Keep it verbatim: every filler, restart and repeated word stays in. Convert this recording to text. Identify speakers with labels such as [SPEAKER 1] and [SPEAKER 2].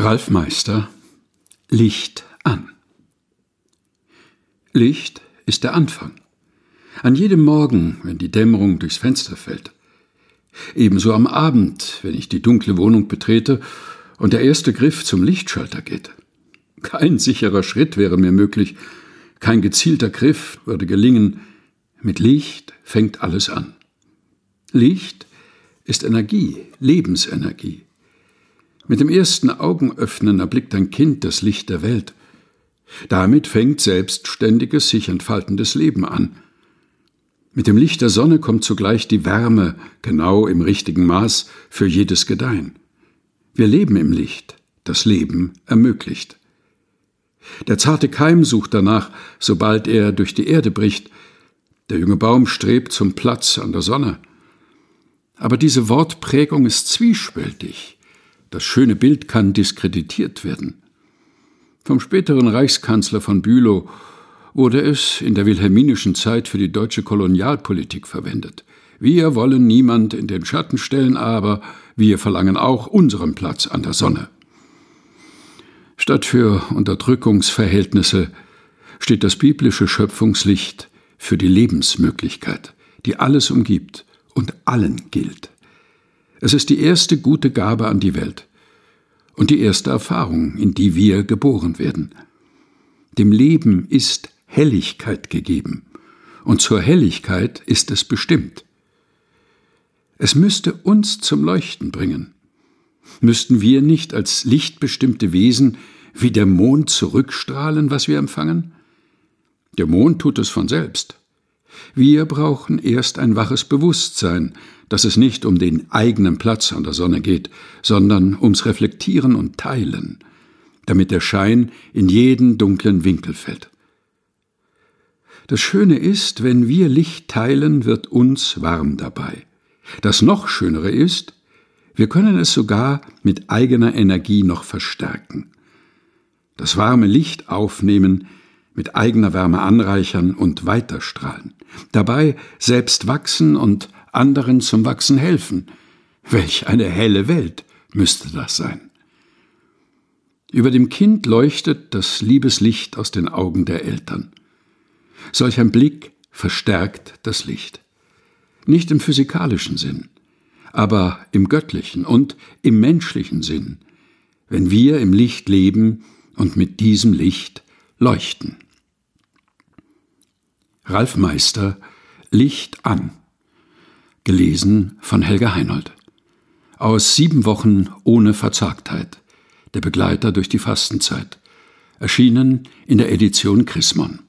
[SPEAKER 1] Ralf Meister: Licht an. Licht ist der Anfang. An jedem Morgen, wenn die Dämmerung durchs Fenster fällt. Ebenso am Abend, wenn ich die dunkle Wohnung betrete und der erste Griff zum Lichtschalter geht. Kein sicherer Schritt wäre mir möglich, kein gezielter Griff würde gelingen. Mit Licht fängt alles an. Licht ist Energie, Lebensenergie. Mit dem ersten Augenöffnen erblickt ein Kind das Licht der Welt. Damit fängt selbstständiges, sich entfaltendes Leben an. Mit dem Licht der Sonne kommt zugleich die Wärme, genau im richtigen Maß für jedes Gedeihen. Wir leben im Licht, das Leben ermöglicht. Der zarte Keim sucht danach, sobald er durch die Erde bricht. Der junge Baum strebt zum Platz an der Sonne. Aber diese Wortprägung ist zwiespältig. Das schöne Bild kann diskreditiert werden. Vom späteren Reichskanzler von Bülow wurde es in der wilhelminischen Zeit für die deutsche Kolonialpolitik verwendet. Wir wollen niemand in den Schatten stellen, aber wir verlangen auch unseren Platz an der Sonne. Statt für Unterdrückungsverhältnisse steht das biblische Schöpfungslicht für die Lebensmöglichkeit, die alles umgibt und allen gilt. Es ist die erste gute Gabe an die Welt und die erste Erfahrung, in die wir geboren werden. Dem Leben ist Helligkeit gegeben, und zur Helligkeit ist es bestimmt. Es müsste uns zum Leuchten bringen. Müssten wir nicht als lichtbestimmte Wesen wie der Mond zurückstrahlen, was wir empfangen? Der Mond tut es von selbst. Wir brauchen erst ein waches Bewusstsein, dass es nicht um den eigenen Platz an der Sonne geht, sondern ums Reflektieren und Teilen, damit der Schein in jeden dunklen Winkel fällt. Das Schöne ist, wenn wir Licht teilen, wird uns warm dabei. Das noch Schönere ist, wir können es sogar mit eigener Energie noch verstärken. Das warme Licht aufnehmen, mit eigener Wärme anreichern und weiterstrahlen. Dabei selbst wachsen und anderen zum Wachsen helfen. Welch eine helle Welt müsste das sein. Über dem Kind leuchtet das Liebeslicht aus den Augen der Eltern. Solch ein Blick verstärkt das Licht. Nicht im physikalischen Sinn, aber im göttlichen und im menschlichen Sinn, wenn wir im Licht leben und mit diesem Licht leuchten. Ralf Meister: Licht an. Gelesen von Helga Heinold. Aus Sieben Wochen ohne Verzagtheit. Der Begleiter durch die Fastenzeit. Erschienen in der Edition Chrismon.